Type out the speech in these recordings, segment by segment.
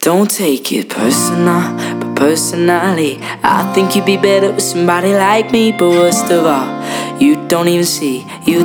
Don't take it personal, but personally I think you'd be better with somebody like me. But worst of all, you don't even see.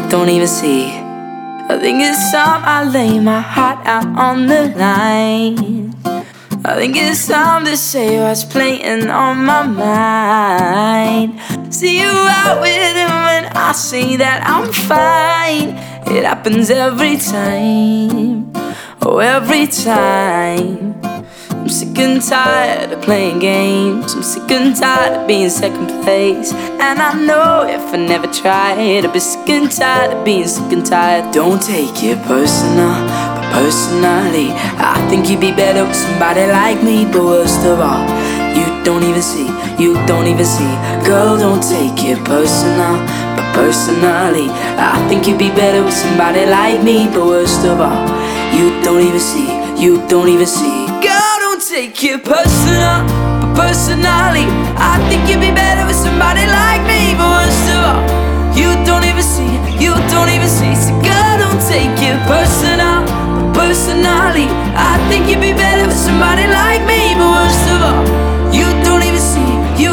I think it's time I lay my heart out on the line. I think it's time to say what's playing on my mind. See you out with him and I say that I'm fine. It happens every time, oh every time. I'm sick and tired of playing games. I'm sick and tired of being second place. And I know if I never tried, I'd be sick and tired of being sick and tired. Don't take it personal, but personally I think you'd be better with somebody like me. But worst of all, you don't even see. Girl, don't take it personal, but personally I think you'd be better with somebody like me. But worst of all, you don't even see. Girl, don't take it personal, but personally I think you'd be better with somebody like me. But worst of all, you don't even see. So girl, don't take it personal, but personally I think you'd be better with somebody like me. But worst of all, you don't even see.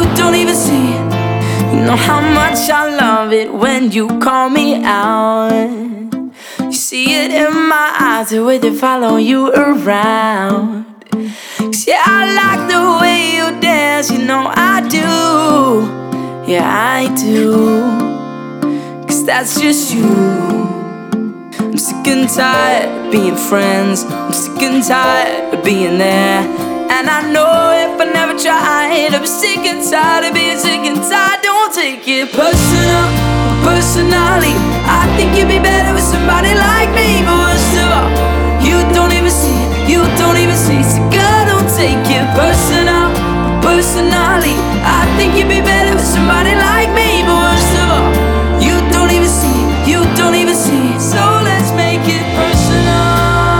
You know how much I love it when you call me out. You see it in my eyes, the way they follow you around. 'Cause yeah, I like the way you dance, you know I do. Yeah, I do. 'Cause that's just you. I'm sick and tired of being friends. I'm sick and tired of being there. And I know if I never tried, I'd be sick and tired of being sick and tired. Don't take it personal, personally I think you'd be better with somebody like me. But worst of all, you don't even see. So girl, don't take it personal, personally I think you'd be better with somebody like me. But worst of all, you don't even see. So let's make it personal.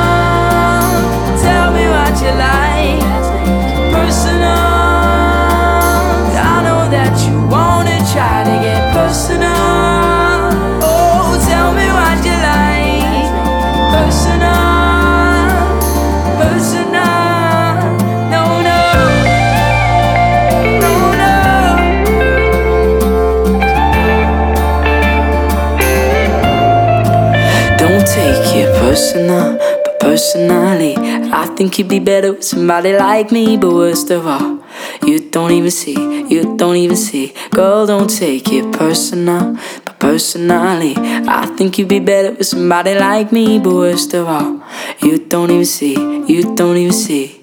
Tell me what you like. Personal. I know that you wanna try to get personal. Oh, tell me what you like. Personal. Take it personal, but personally I think you'd be better with somebody like me. But worst of all, you don't even see. Girl, don't take it personal, but personally I think you'd be better with somebody like me. But worst of all, you don't even see.